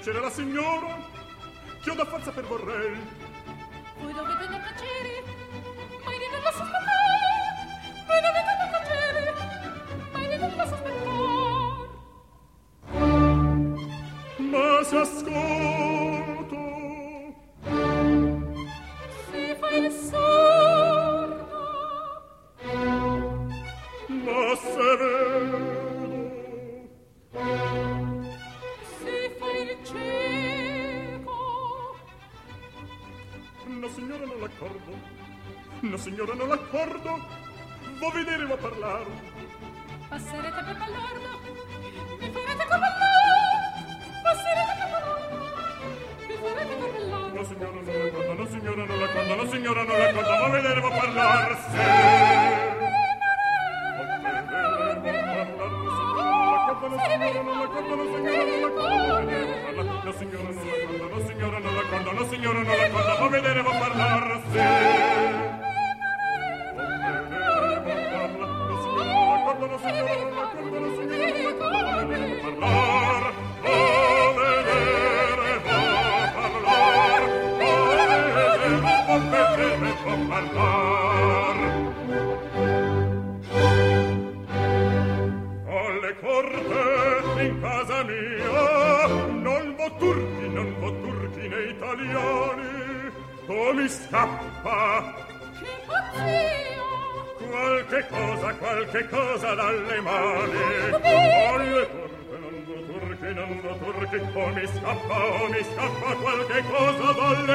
piacere la signora, che ho da forza per vorrei. Voi dovete da piacere, mai di non la sospettare. Voi dovete da piacere, mai di non la sospettare. Ma se ascolto, si fa il sordo. ma se vedo, si fa il cieco. no signora non l'accordo, no signora non l'accordo, vo vedere vo parlare. Passerete per ballardo, mi farete caballare. Passerete per ballardo, mi farete caballare. No signora non l'accordo, no signora non l'accordo, no signora non l'accordo, vo vedere vo parlare. Se no signora non l'accordo, no signora non l'accordo, no signora non l'accordo, vo vedere vo parlare. Se no signora non l'accordo, no signora non l'accordo, vo vedere vo parlare. Vo vedere vo parlare, vo vedere vo parlare. Alle corte in casa mia non vo turchi né italiani. Oh, mi scappa Che pazzia! qualche cosa dalle mani. Alle corte non vo turchi, oh, mi scappa qualche cosa dalle